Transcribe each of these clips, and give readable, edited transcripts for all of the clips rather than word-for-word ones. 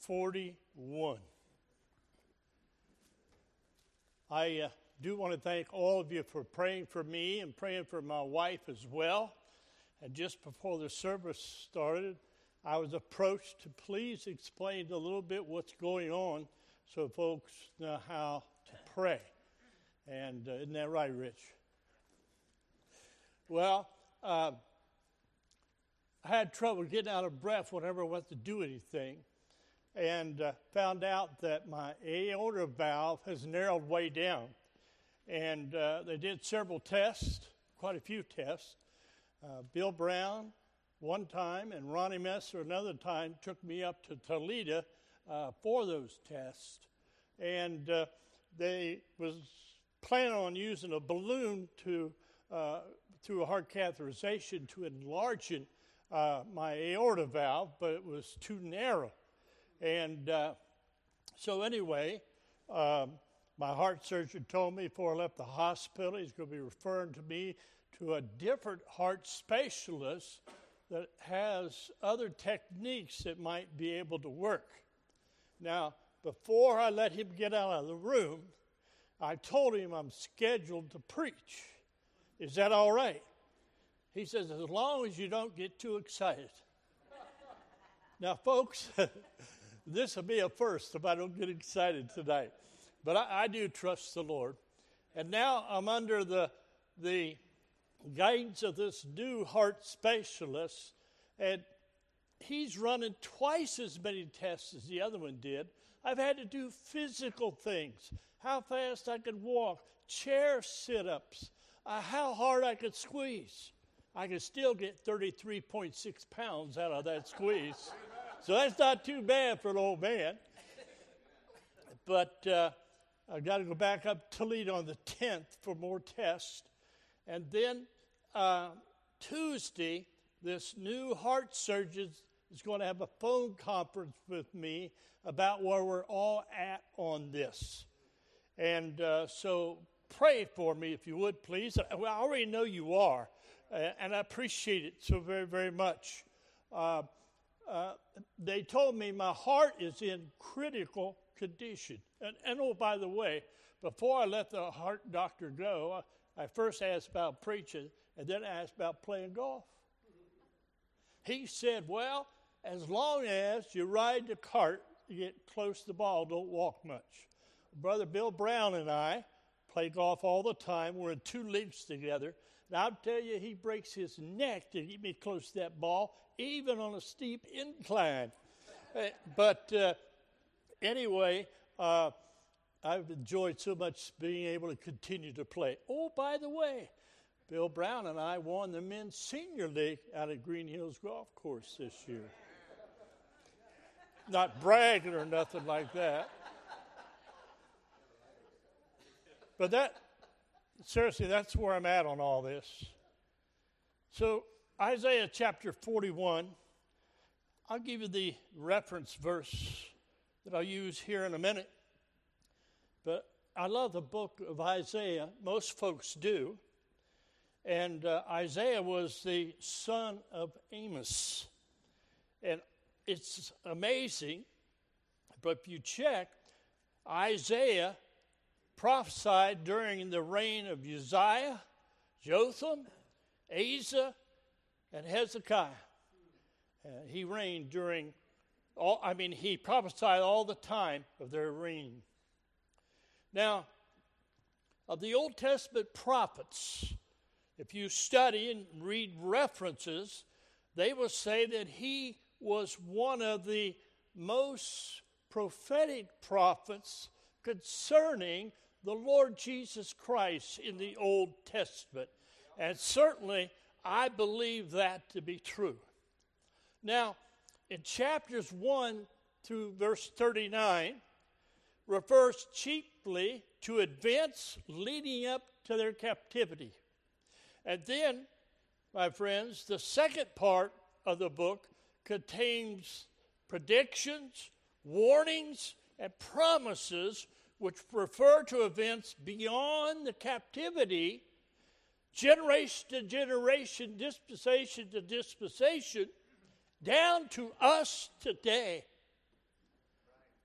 41. I do want to thank all of you for praying for me and praying for my wife as well. And just before the service started, I was approached to please explain a little bit what's going on so folks know how to pray. And isn't that right, Rich? Well, I had trouble getting out of breath whenever I went to do anything, and found out that my aorta valve has narrowed way down. And they did several tests, quite a few tests. Bill Brown one time and Ronnie Messer another time took me up to Toledo for those tests. And they was planning on using a balloon to through a heart catheterization to enlarge my aorta valve, but it was too narrow. And so anyway, my heart surgeon told me before I left the hospital, he's going to be referring to me to a different heart specialist that has other techniques that might be able to work. Now, before I let him get out of the room, I told him I'm scheduled to preach. Is that all right? He says, as long as you don't get too excited. Now, folks, this will be a first if I don't get excited tonight. But I do trust the Lord. And now I'm under the guidance of this new heart specialist, and he's running twice as many tests as the other one did. I've had to do physical things, how fast I could walk, chair sit-ups, how hard I could squeeze. I could still get 33.6 pounds out of that squeeze. So that's not too bad for an old man. But I've got to go back up to Toledo on the 10th for more tests. And then Tuesday, this new heart surgeon is going to have a phone conference with me about where we're all at on this. And so pray for me, if you would, please. Well, I already know you are, and I appreciate it so very, very much. They told me my heart is in critical condition. And oh, by the way, before I let the heart doctor go, I first asked about preaching, and then I asked about playing golf. He said, well, as long as you ride the cart, you get close to the ball, don't walk much. Brother Bill Brown and I play golf all the time. We're in two leagues together. And I'll tell you, he breaks his neck to get me close to that ball, even on a steep incline. But anyway, I've enjoyed so much being able to continue to play. Oh, by the way, Bill Brown and I won the men's senior league out at Green Hills Golf Course this year. Not bragging or nothing like that. But seriously, that's where I'm at on all this. So, Isaiah chapter 41, I'll give you the reference verse that I'll use here in a minute. But I love the book of Isaiah. Most folks do. And Isaiah was the son of Amos. And it's amazing, but if you check, Isaiah prophesied during the reign of Uzziah, Jotham, Asa, and Hezekiah. He reigned during he prophesied all the time of their reign. Now, of the Old Testament prophets, if you study and read references, they will say that he was one of the most prophetic prophets concerning the Lord Jesus Christ in the Old Testament. And certainly, I believe that to be true. Now, in chapters 1 through verse 39, refers chiefly to events leading up to their captivity. And then, my friends, the second part of the book contains predictions, warnings, and promises which refer to events beyond the captivity, generation to generation, dispensation to dispensation, down to us today.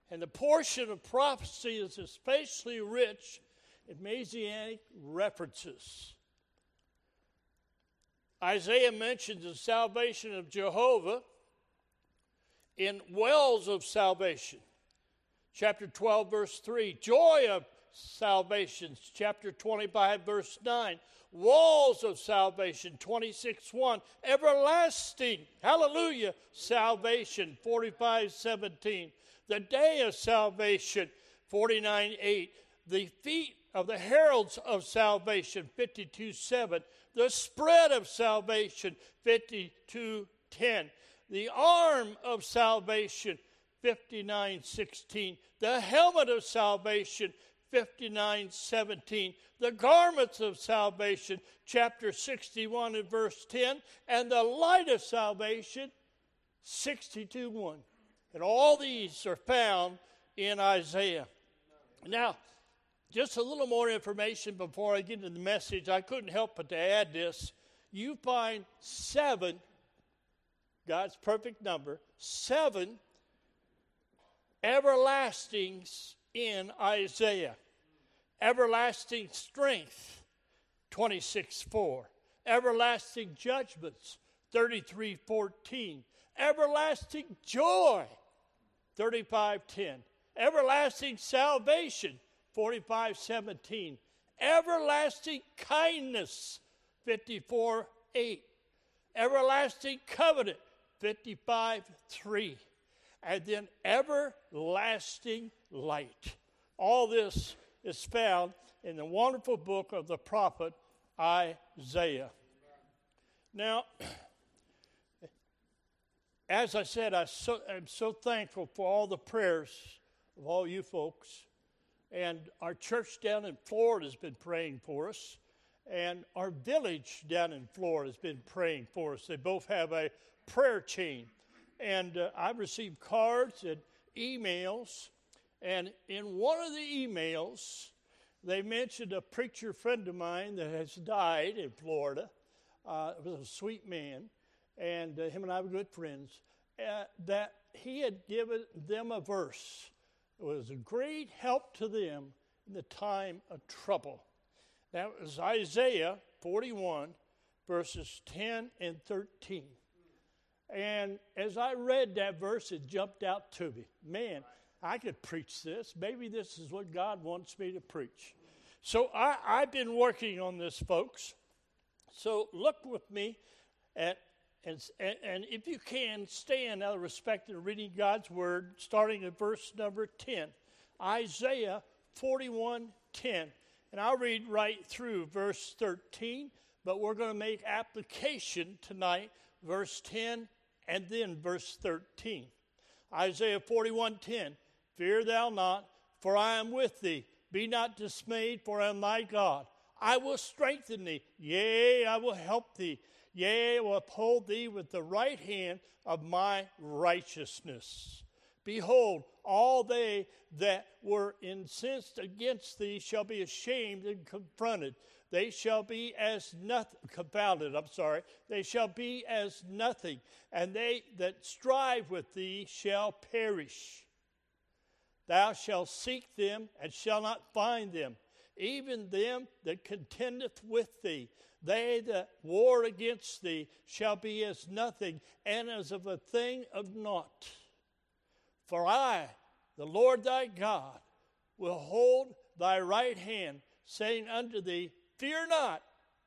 And the portion of prophecy is especially rich in messianic references. Isaiah mentions the salvation of Jehovah in wells of salvation. Chapter 12, verse 3. Joy of salvation. Chapter 25, verse 9. Walls of salvation. 26:1. Everlasting, hallelujah, salvation. 45:17. The day of salvation. 49:8. The feet of the heralds of salvation. 52:7. The spread of salvation. 52:10. The arm of salvation. 59:16. The helmet of salvation. 59:17. The garments of salvation, chapter 61 and verse 10, and the light of salvation, 62:1. And all these are found in Isaiah. Now, just a little more information before I get into the message. I couldn't help but to add this. You find 7, God's perfect number, 7 everlastings in Isaiah. Everlasting strength, 26:4. Everlasting judgments, 33:14. Everlasting joy, 35:10. Everlasting salvation, 45:17. Everlasting kindness, 54:8. Everlasting covenant, 55:3. And then everlasting light. All this is found in the wonderful book of the prophet Isaiah. Now, as I said, I'm so thankful for all the prayers of all you folks. And our church down in Florida has been praying for us. And our village down in Florida has been praying for us. They both have a prayer chain. And I've received cards and emails. And in one of the emails, they mentioned a preacher friend of mine that has died in Florida. It was a sweet man, and him and I were good friends, that he had given them a verse. It was a great help to them in the time of trouble. That was Isaiah 41, verses 10 and 13. And as I read that verse, it jumped out to me. Man, I could preach this. Maybe this is what God wants me to preach. So I've been working on this, folks. So look with me at, and if you can, stand out of respect to reading God's word, starting at verse number 10. Isaiah 41:10. And I'll read right through verse 13, but we're going to make application tonight, verse 10 and then verse 13. Isaiah 41:10. Fear thou not, for I am with thee. Be not dismayed, for I am thy God. I will strengthen thee. Yea, I will help thee. Yea, I will uphold thee with the right hand of my righteousness. Behold, all they that were incensed against thee shall be ashamed and confronted. They shall be as nothing, confounded, They shall be as nothing, and they that strive with thee shall perish. Thou shalt seek them and shalt not find them, even them that contendeth with thee. They that war against thee shall be as nothing, and as of a thing of naught. For I, the Lord thy God, will hold thy right hand, saying unto thee, Fear not,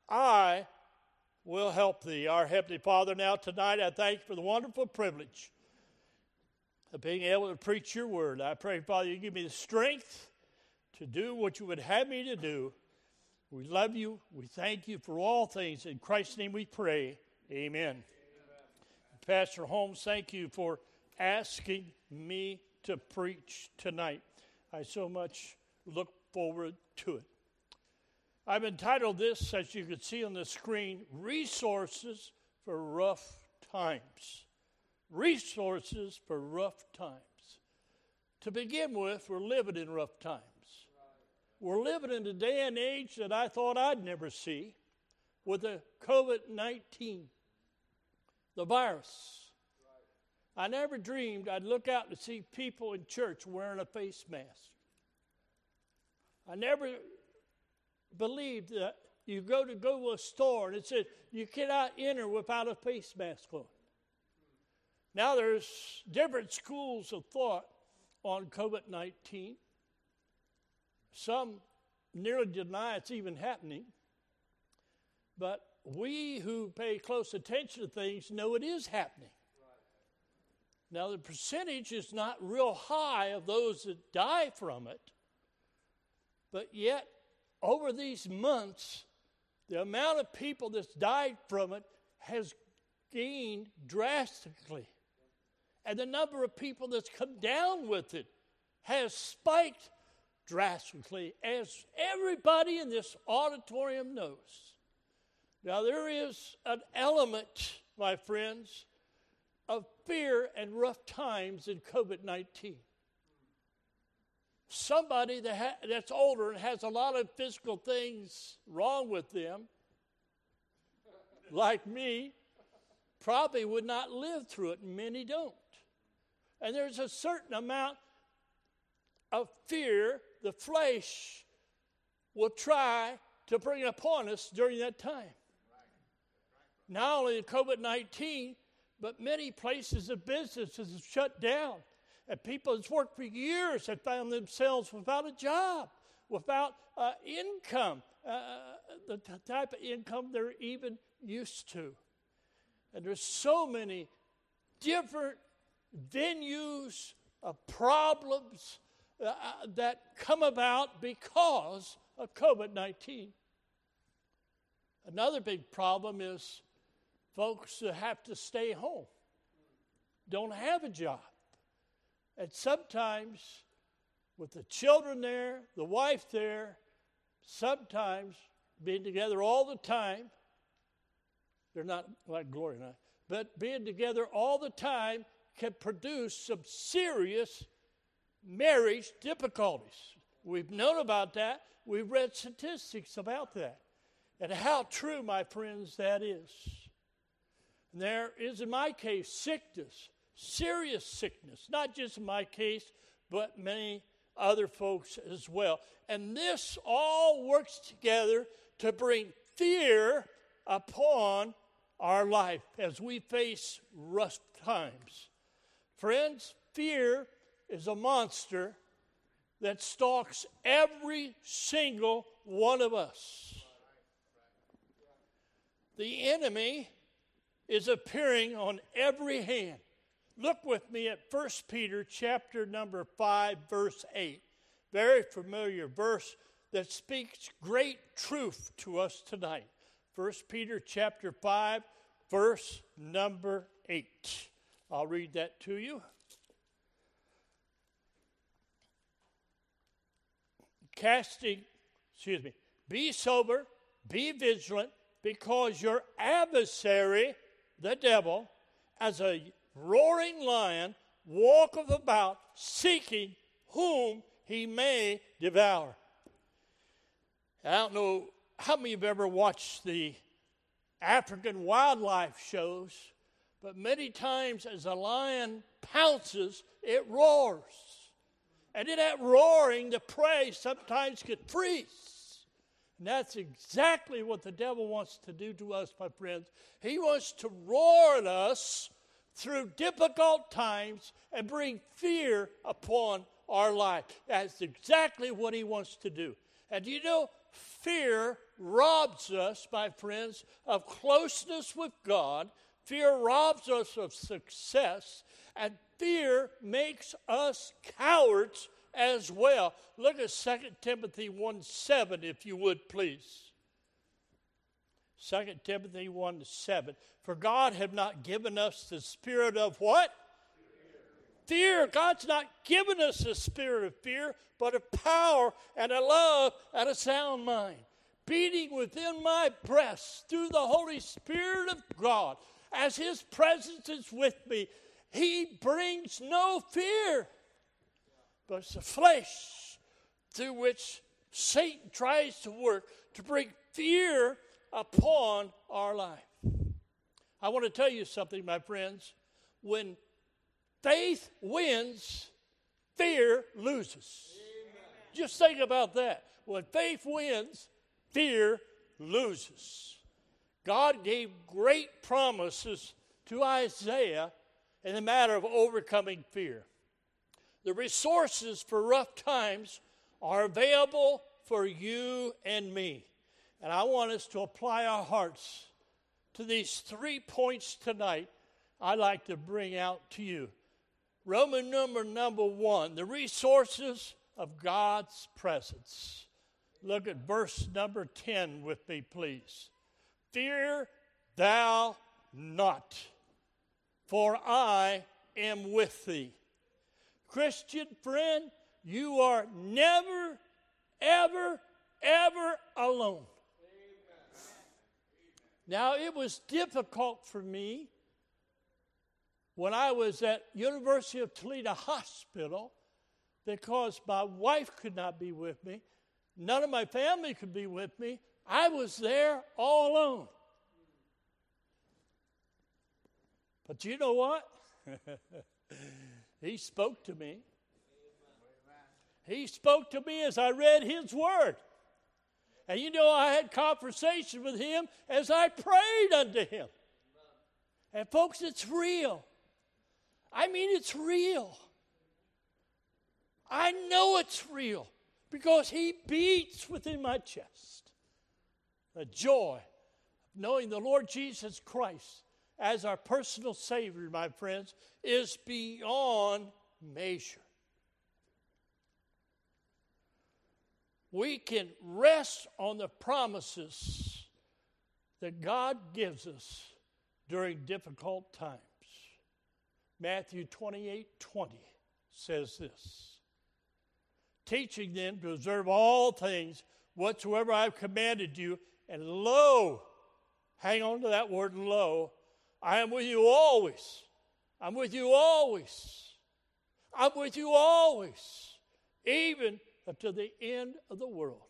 I will help thee. Our Heavenly Father, now tonight I thank you for the wonderful privilege of being able to preach your word. I pray, Father, you give me the strength to do what you would have me to do. We love you. We thank you for all things. In Christ's name we pray. Amen. Amen. Pastor Holmes, thank you for asking me to preach tonight. I so much look forward to it. I've entitled this, as you can see on the screen, Resources for Rough Times. Resources for rough times. To begin with, we're living in rough times. We're living in a day and age that I thought I'd never see, with the COVID-19, the virus. I never dreamed I'd look out to see people in church wearing a face mask. I never believed that you go to a store and it said you cannot enter without a face mask on. Now there's different schools of thought on COVID-19. Some nearly deny it's even happening. But we who pay close attention to things know it is happening. Now, the percentage is not real high of those that die from it, but yet, over these months, the amount of people that's died from it has gained drastically. And the number of people that's come down with it has spiked drastically, as everybody in this auditorium knows. Now, there is an element, my friends, of fear and rough times in COVID-19. Somebody that's older and has a lot of physical things wrong with them, like me, probably would not live through it, and many don't. And there's a certain amount of fear the flesh will try to bring upon us during that time. Not only in COVID-19, but many places of businesses have shut down. And people that's worked for years have found themselves without a job, without income, the type of income they're even used to. And there's so many different venues of problems that come about because of COVID-19. Another big problem is folks that have to stay home, don't have a job. And sometimes with the children there, the wife there, sometimes being together all the time, they're not like Gloria and I, but being together all the time can produce some serious marriage difficulties. We've known about that. We've read statistics about that. And how true, my friends, that is. And there is, in my case, sickness, serious sickness, not just in my case, but many other folks as well. And this all works together to bring fear upon our life as we face rough times. Friends, fear is a monster that stalks every single one of us. The enemy is appearing on every hand. Look with me at 1 Peter chapter number 5, verse 8. Very familiar verse that speaks great truth to us tonight. 1 Peter chapter 5, verse number 8. I'll read that to you. Be sober, be vigilant, because your adversary, the devil, as a roaring lion, walketh about, seeking whom he may devour. I don't know how many of you have ever watched the African wildlife shows, but many times as a lion pounces, it roars. And in that roaring, the prey sometimes could freeze. And that's exactly what the devil wants to do to us, my friends. He wants to roar at us through difficult times and bring fear upon our life. That's exactly what he wants to do. And you know, fear robs us, my friends, of closeness with God. Fear robs us of success. And fear makes us cowards as well. Look at 2 Timothy 1:7, if you would, please. 2 Timothy 1:7. For God have not given us the spirit of what? Fear. God's not given us the spirit of fear, but of power and a love and a sound mind. Beating within my breast through the Holy Spirit of God. As his presence is with me, he brings no fear. But it's the flesh through which Satan tries to work to bring fear upon our life. I want to tell you something, my friends. When faith wins, fear loses. Amen. Just think about that. When faith wins, fear loses. God gave great promises to Isaiah in the matter of overcoming fear. The resources for rough times are available for you and me. And I want us to apply our hearts to these 3 points tonight I'd like to bring out to you. Roman number 1, the resources of God's presence. Look at verse number 10 with me, please. Fear thou not, for I am with thee. Christian friend, you are never, ever, ever alone. Now, it was difficult for me when I was at University of Toledo Hospital because my wife could not be with me. None of my family could be with me. I was there all alone. But you know what? He spoke to me. He spoke to me as I read his word. And you know, I had conversation with him as I prayed unto him. And folks, it's real. I mean, it's real. I know it's real because he beats within my chest. The joy of knowing the Lord Jesus Christ as our personal Savior, my friends, is beyond measure. We can rest on the promises that God gives us during difficult times. Matthew 28:20 says this, teaching them to observe all things whatsoever I have commanded you, and lo, hang on to that word lo, I am with you always. I'm with you always. I'm with you always, even to the end of the world.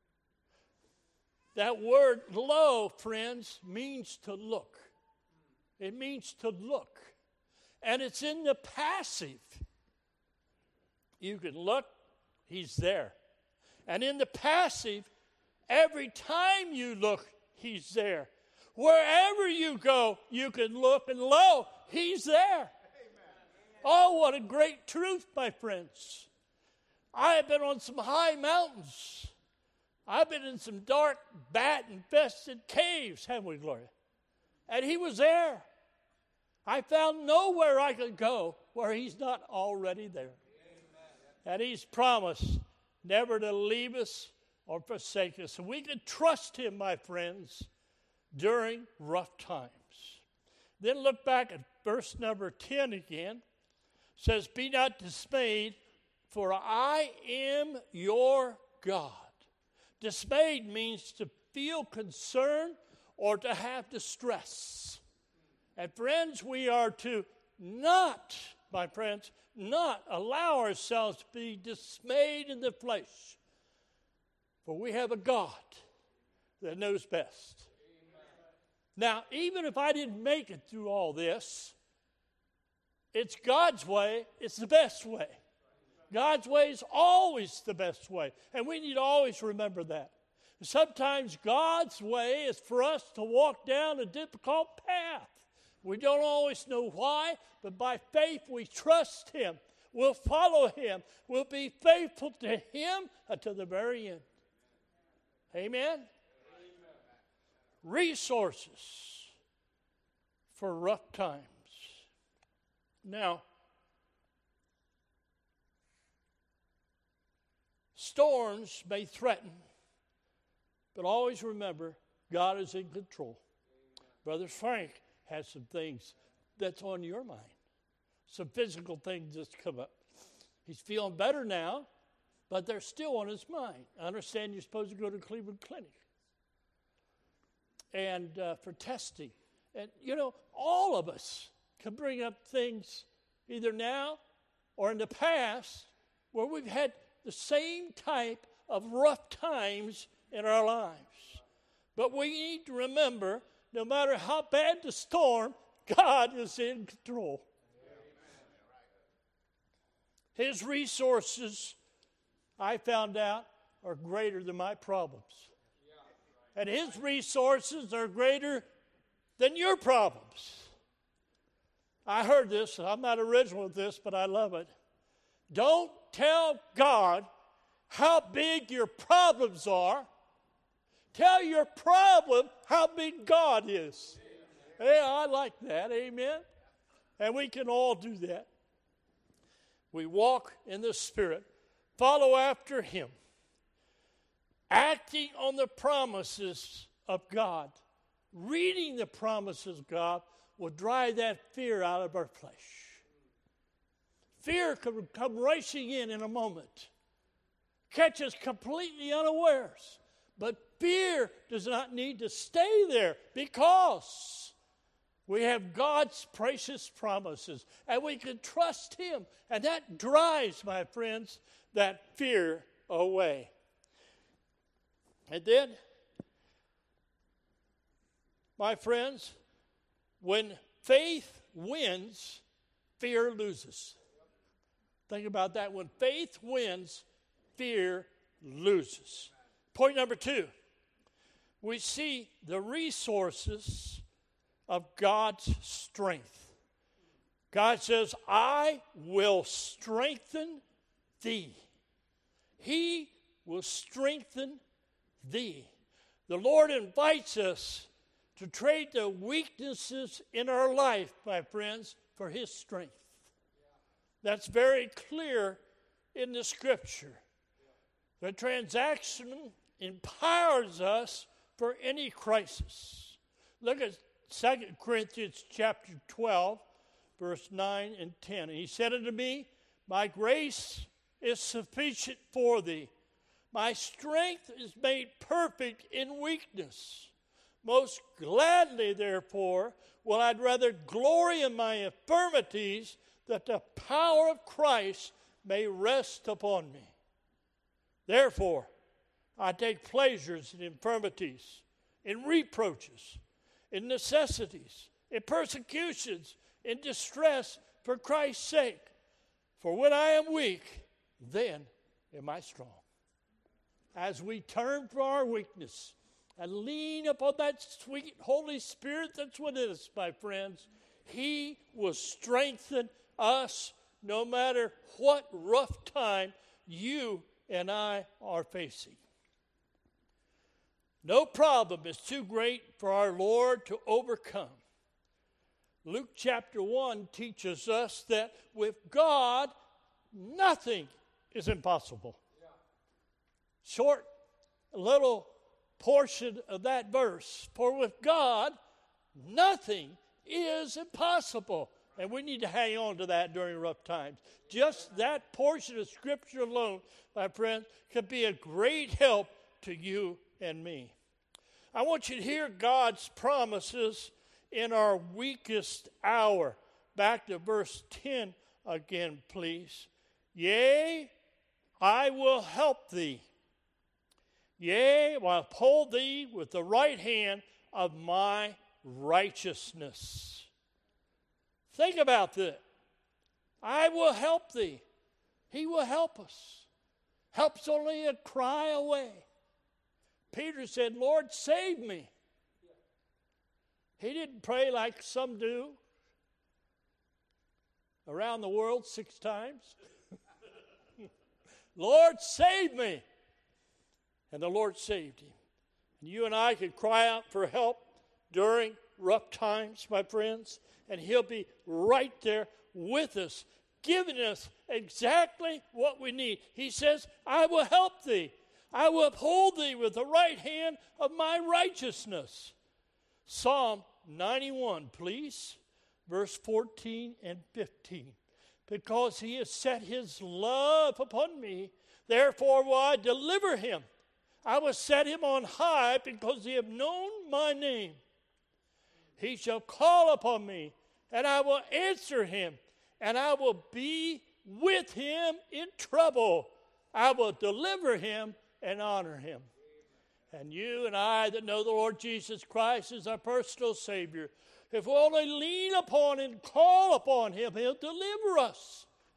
That word lo, friends, means to look. It means to look. And it's in the passive. You can look, he's there. And in the passive, every time you look, he's there. Wherever you go, you can look, and lo, he's there. Amen. Oh, what a great truth, my friends. I have been on some high mountains. I've been in some dark, bat-infested caves, haven't we, Gloria? And he was there. I found nowhere I could go where he's not already there. Amen. And he's promised never to leave us or forsake us. And we can trust him, my friends, during rough times. Then look back at verse number 10 again. It says, be not dismayed, for I am your God. Dismayed means to feel concern or to have distress. And friends, we are to not, my friends, not allow ourselves to be dismayed in the flesh. For we have a God that knows best. Now, even if I didn't make it through all this, it's God's way, it's the best way. God's way is always the best way, and we need to always remember that. Sometimes God's way is for us to walk down a difficult path. We don't always know why, but by faith we trust him. We'll follow him. We'll be faithful to him until the very end. Amen? Resources for rough times. Now, storms may threaten, but always remember, God is in control. Brother Frank has some things that's on your mind. Some physical things that's come up. He's feeling better now, but they're still on his mind. I understand you're supposed to go to Cleveland Clinic and for testing. And, you know, all of us can bring up things either now or in the past where we've had the same type of rough times in our lives. But we need to remember, no matter how bad the storm, God is in control. His resources, I found out, are greater than my problems. And His resources are greater than your problems. I heard this. I'm not original with this, but I love it. Don't tell God how big your problems are. Tell your problem how big God is. Yeah, I like that. Amen. And we can all do that. We walk in the Spirit, follow after Him, acting on the promises of God, reading the promises of God will drive that fear out of our flesh. Fear can come racing in a moment, catch us completely unawares. But fear does not need to stay there because we have God's precious promises and we can trust Him. And that drives, my friends, that fear away. And then, my friends, when faith wins, fear loses. Think about that. When faith wins, fear loses. Point number 2, we see the resources of God's strength. God says, I will strengthen thee. He will strengthen thee. The Lord invites us to trade the weaknesses in our life, my friends, for His strength. That's very clear in the Scripture. The transaction empowers us for any crisis. Look at 2 Corinthians chapter 12, verse 9 and 10. And He said unto me, my grace is sufficient for thee. My strength is made perfect in weakness. Most gladly, therefore, will I rather glory in my infirmities, that the power of Christ may rest upon me. Therefore, I take pleasures in infirmities, in reproaches, in necessities, in persecutions, in distress for Christ's sake. For when I am weak, then am I strong. As we turn from our weakness and lean upon that sweet Holy Spirit that's within us, my friends, He will strengthen us no matter what rough time you and I are facing. No problem is too great for our Lord to overcome. Luke chapter 1 teaches us that with God, nothing is impossible. Short little portion of that verse. For with God, nothing is impossible. And we need to hang on to that during rough times. Just that portion of Scripture alone, my friends, could be a great help to you and me. I want you to hear God's promises in our weakest hour. Back to verse 10 again, please. Yea, I will help thee. Yea, I will uphold thee with the right hand of my righteousness. Think about that. I will help thee. He will help us. Help's only a cry away. Peter said, Lord, save me. He didn't pray like some do around the world 6 times. Lord, save me. And the Lord saved him. And you and I could cry out for help during rough times, my friends, and He'll be right there with us, giving us exactly what we need. He says, I will help thee. I will uphold thee with the right hand of my righteousness. Psalm 91, please, verse 14 and 15. Because He has set His love upon me, therefore will I deliver him. I will set him on high because he hath known my name. He shall call upon me, and I will answer him, and I will be with him in trouble. I will deliver him and honor him. And you and I that know the Lord Jesus Christ as our personal Savior, if we only lean upon and call upon Him, He'll deliver us.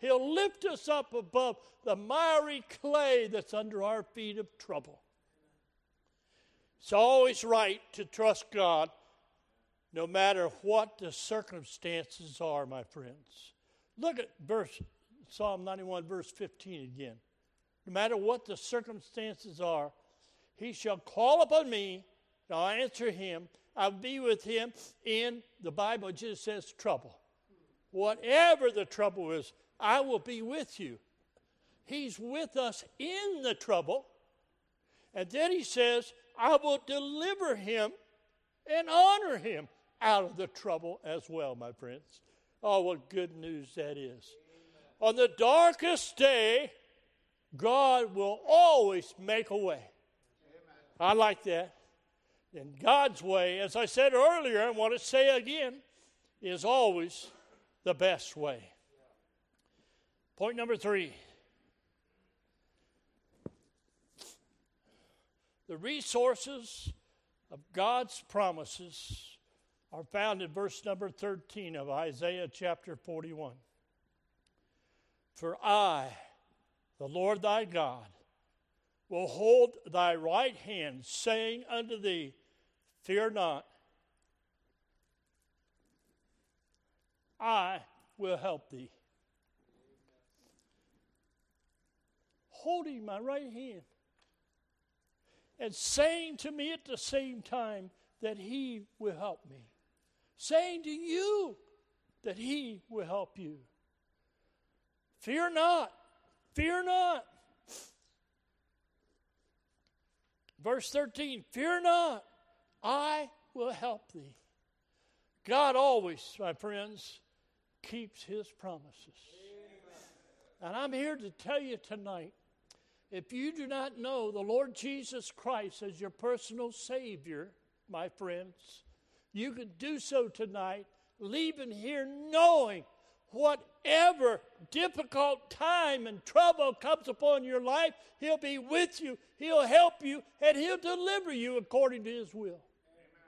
He'll lift us up above the miry clay that's under our feet of trouble. It's always right to trust God no matter what the circumstances are, my friends. Look at Psalm 91, verse 15 again. No matter what the circumstances are, he shall call upon me, and I'll answer him. I'll be with him in, the Bible just says, trouble. Whatever the trouble is, I will be with you. He's with us in the trouble. And then he says, I will deliver him and honor him out of the trouble as well, my friends. Oh, what good news that is. On the darkest day, God will always make a way. I like that. And God's way, as I said earlier, and want to say again, is always the best way. Point number 3. The resources of God's promises are found in verse number 13 of Isaiah chapter 41. For I, the Lord thy God, will hold thy right hand, saying unto thee, fear not, I will help thee. Holding my right hand and saying to me at the same time that he will help me. Saying to you that he will help you. Fear not, fear not. Verse 13, fear not, I will help thee. God always, my friends, keeps his promises. And I'm here to tell you tonight, if you do not know the Lord Jesus Christ as your personal Savior, my friends, you can do so tonight, leaving here knowing whatever difficult time and trouble comes upon your life, he'll be with you, he'll help you, and he'll deliver you according to his will. Amen.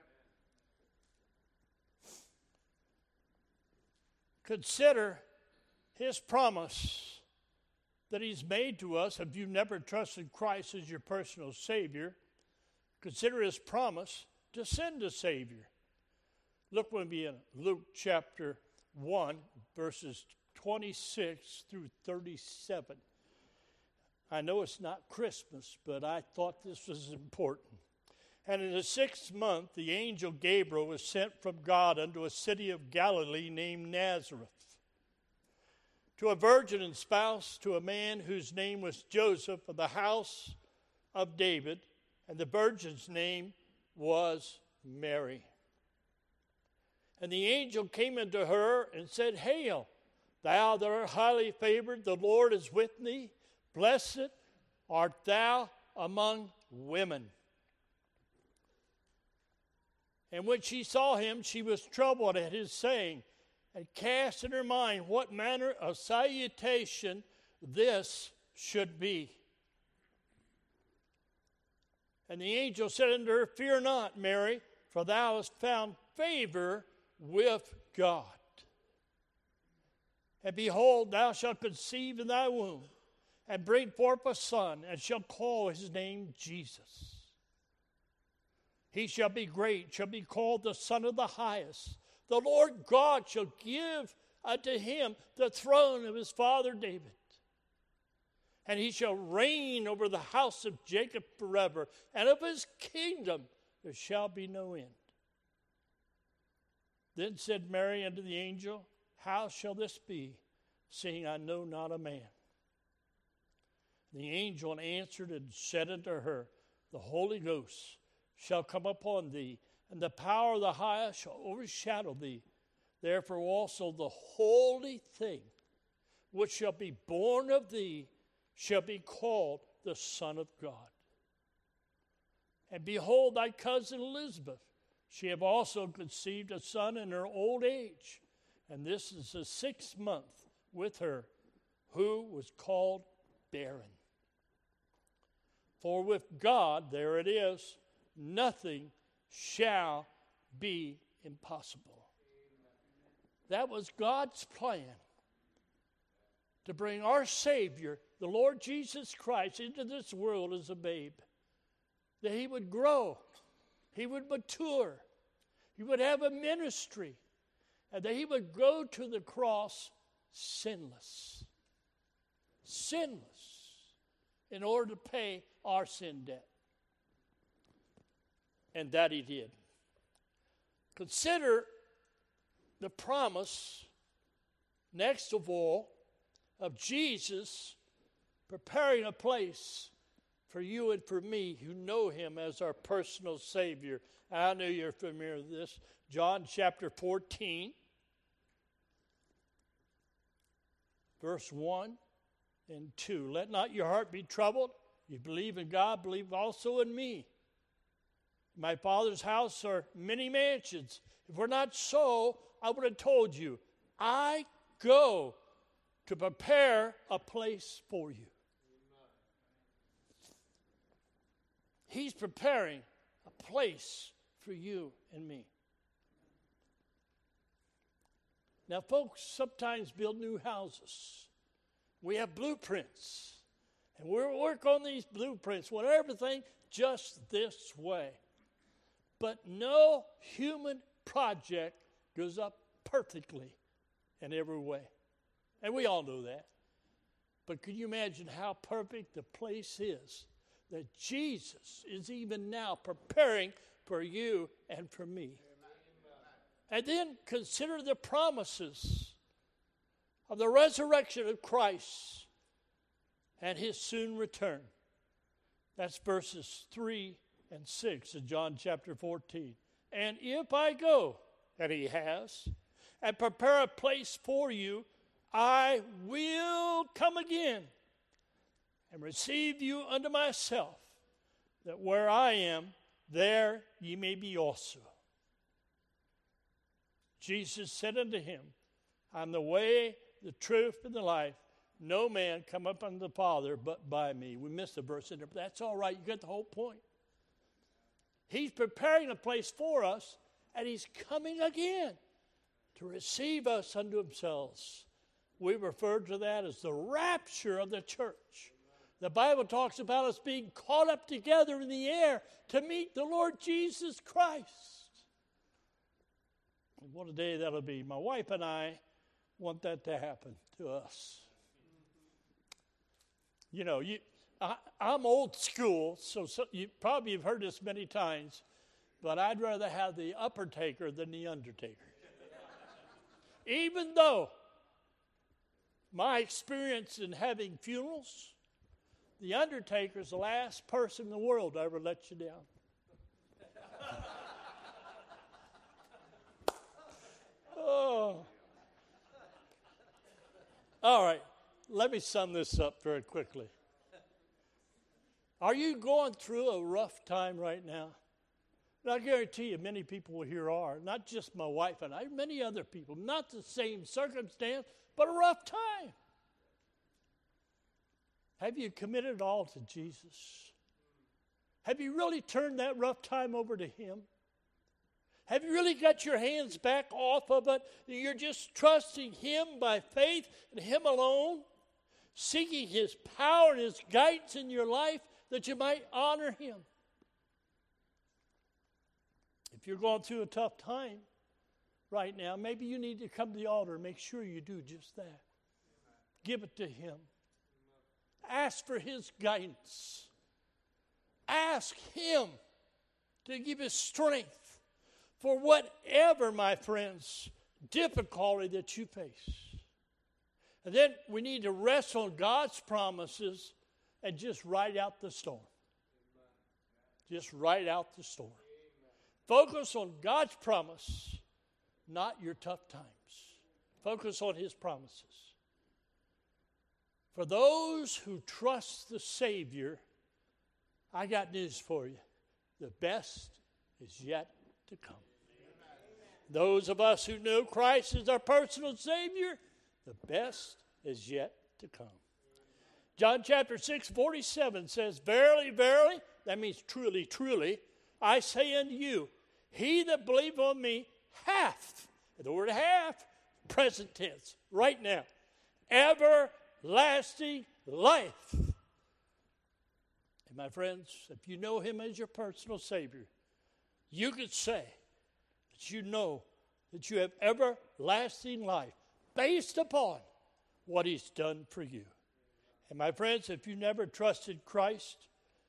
Consider his promise that he's made to us. If you've never trusted Christ as your personal Savior, consider his promise to send a Savior. Look with me in Luke chapter 1, verses 26 through 37. I know it's not Christmas, but I thought this was important. And in the 6th month, the angel Gabriel was sent from God unto a city of Galilee named Nazareth, to a virgin espoused to a man whose name was Joseph, of the house of David, and the virgin's name was Mary. And the angel came unto her and said, Hail, thou that art highly favored, the Lord is with thee. Blessed art thou among women. And when she saw him, she was troubled at his saying, and cast in her mind what manner of salutation this should be. And the angel said unto her, Fear not, Mary, for thou hast found favor with God. And behold, thou shalt conceive in thy womb, and bring forth a son, and shalt call his name Jesus. He shall be great, shall be called the Son of the Highest. The Lord God shall give unto him the throne of his father David. And he shall reign over the house of Jacob forever, and of his kingdom there shall be no end. Then said Mary unto the angel, How shall this be, seeing I know not a man? The angel answered and said unto her, The Holy Ghost shall come upon thee, and the power of the Highest shall overshadow thee. Therefore also the holy thing which shall be born of thee shall be called the Son of God. And behold, thy cousin Elizabeth, she have also conceived a son in her old age, and this is the 6th month with her, who was called barren. For with God, there it is, nothing shall be impossible. That was God's plan. to bring our Savior, the Lord Jesus Christ, into this world as a babe. That he would grow, he would mature, he would have a ministry, and that he would go to the cross sinless. Sinless, in order to pay our sin debt. And that he did. Consider the promise, next of all, of Jesus preparing a place for you and for me who know him as our personal Savior. I know you're familiar with this. John chapter 14, verse 1 and 2. Let not your heart be troubled. You believe in God, believe also in me. In my Father's house are many mansions. If we're not so, I would have told you. I go to prepare a place for you. He's preparing a place for you and me. Now, folks sometimes build new houses. We have blueprints. And we'll work on these blueprints, want everything just this way. But no human project goes up perfectly in every way. And we all know that. But can you imagine how perfect the place is that Jesus is even now preparing for you and for me? And then consider the promises of the resurrection of Christ and his soon return. That's verses 3 and 6 in John chapter 14. And if I go, and he has, and prepare a place for you, I will come again and receive you unto myself, that where I am, there ye may be also. Jesus said unto him, I'm the way, the truth, and the life. No man come up unto the Father but by me. We missed a verse in there, but that's all right. You get the whole point. He's preparing a place for us, and he's coming again to receive us unto himself. We refer to that as the rapture of the church. The Bible talks about us being caught up together in the air to meet the Lord Jesus Christ. And what a day that'll be. My wife and I want that to happen to us. You know, I'm old school, so you probably have heard this many times, but I'd rather have the upper taker than the undertaker. Even though my experience in having funerals, the undertaker is the last person in the world to ever let you down. Oh. All right, let me sum this up very quickly. Are you going through a rough time right now? And I guarantee you many people here are, not just my wife and I, many other people, not the same circumstance, but a rough time. Have you committed it all to Jesus? Have you really turned that rough time over to him? Have you really got your hands back off of it? You're just trusting him by faith and him alone, seeking his power and his guidance in your life that you might honor him. If you're going through a tough time right now, maybe you need to come to the altar and make sure you do just that. Give it to him. Ask for his guidance. Ask him to give you strength for whatever, my friends, difficulty that you face. And then we need to rest on God's promises and just ride out the storm. Just ride out the storm. Focus on God's promise, not your tough times. Focus on his promises. For those who trust the Savior, I got news for you. The best is yet to come. Those of us who know Christ as our personal Savior, the best is yet to come. John chapter 6:47 says, Verily, verily, that means truly, truly, I say unto you, he that believeth on me hath, the word hath, present tense, right now, everlasting life. And my friends, if you know him as your personal Savior, you could say that you know that you have everlasting life based upon what he's done for you. And my friends, if you never trusted Christ,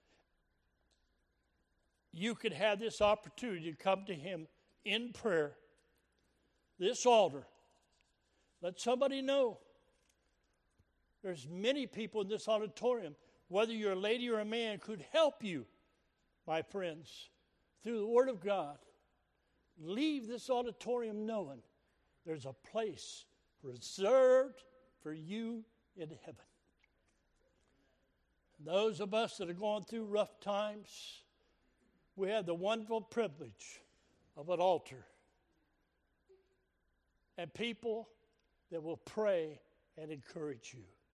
you could have this opportunity to come to him in prayer, this altar. Let somebody know. There's many people in this auditorium, whether you're a lady or a man, could help you, my friends, through the Word of God. Leave this auditorium knowing there's a place reserved for you in heaven. Those of us that are going through rough times, we have the wonderful privilege of an altar and people that will pray and encourage you.